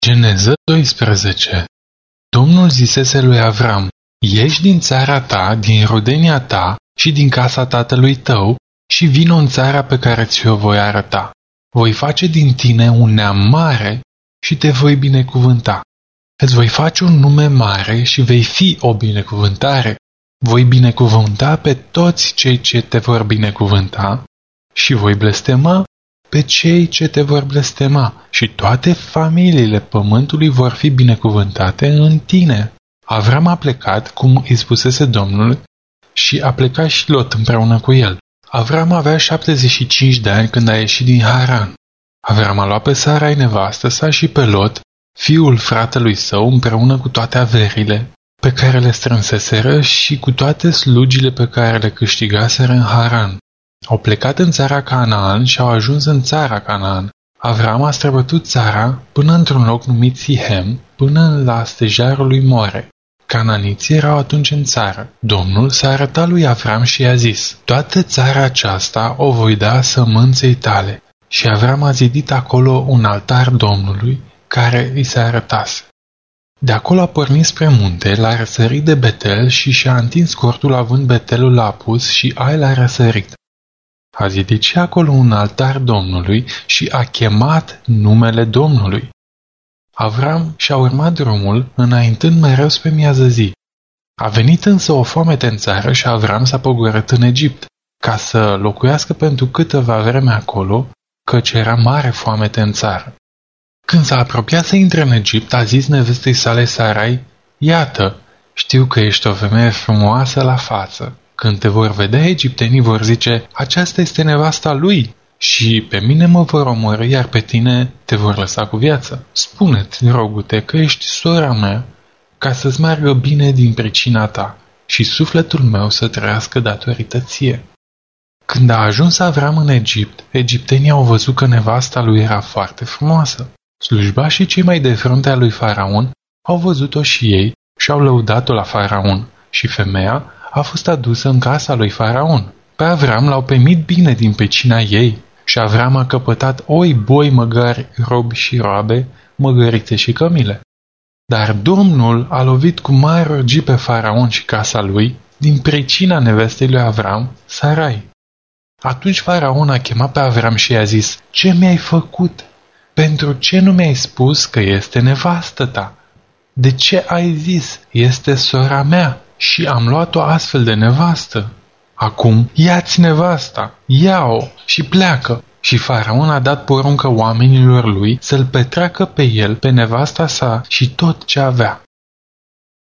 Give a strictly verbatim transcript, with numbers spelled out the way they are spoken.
Geneză doisprezece. Domnul zisese lui Avram: ieși din țara ta, din rodenia ta și din casa tatălui tău și vino în țara pe care ți-o voi arăta. Voi face din tine un neam mare și te voi binecuvânta. Îți voi face un nume mare și vei fi o binecuvântare. Voi binecuvânta pe toți cei ce te vor binecuvânta și voi blestema pe cei ce te vor blestema și toate familiile pământului vor fi binecuvântate în tine. Avram a plecat, cum îi spusese Domnul, și a plecat și Lot împreună cu el. Avram avea șaptezeci și cinci de ani când a ieșit din Haran. Avram a luat pe Sarai nevastă sa și pe Lot, fiul fratelui său, împreună cu toate averile pe care le strânseseră și cu toate slugile pe care le câștigaseră în Haran. Au plecat în țara Canaan și au ajuns în țara Canaan. Avram a străbătut țara până într-un loc numit Sihem, până la stejarul lui More. Cananiții erau atunci în țară. Domnul s-a arătat lui Avram și i-a zis: toată țara aceasta o voi da sămânței tale. Și Avram a zidit acolo un altar Domnului, care îi se arătase. De acolo a pornit spre munte, l-a răsărit de Betel și și-a întins cortul având Betelul la apus și Ai l-a răsărit. A zidit și acolo un altar Domnului și a chemat numele Domnului. Avram și-a urmat drumul, înaintând mereu spre miază zi. A venit însă o foamete în țară și Avram s-a pogorât în Egipt, ca să locuiască pentru câteva vreme acolo, căci era mare foamete în țară. Când s-a apropiat să intre în Egipt, a zis nevestei sale Sarai: iată, știu că ești o femeie frumoasă la față. Când te vor vedea, egiptenii vor zice: aceasta este nevasta lui, și pe mine mă vor omorî, iar pe tine te vor lăsa cu viață. Spune-ți, rogu-te, că ești sora mea, ca să-ți meargă bine din pricina ta și sufletul meu să trăiască datorită ție. Când a ajuns Avram în Egipt, egiptenii au văzut că nevasta lui era foarte frumoasă. Slujbașii cei mai de fruntea lui Faraon au văzut-o și ei și au lăudat-o la Faraon, și femeia a fost adusă în casa lui Faraon. Pe Avram l-au primit bine din pecina ei și Avram a căpătat oi, boi, măgari, robi și roabe, măgărițe și cămile. Dar Domnul a lovit cu mare urgii pe Faraon și casa lui din pricina nevestei lui Avram, Sarai. Atunci Faraon a chemat pe Avram și i-a zis: ce mi-ai făcut? Pentru ce nu mi-ai spus că este nevastă ta? De ce ai zis: este sora mea? Și am luat-o astfel de nevastă. Acum ia-ți nevasta, ia-o și pleacă. Și Faraon a dat poruncă oamenilor lui să-l petreacă pe el, pe nevasta sa și tot ce avea.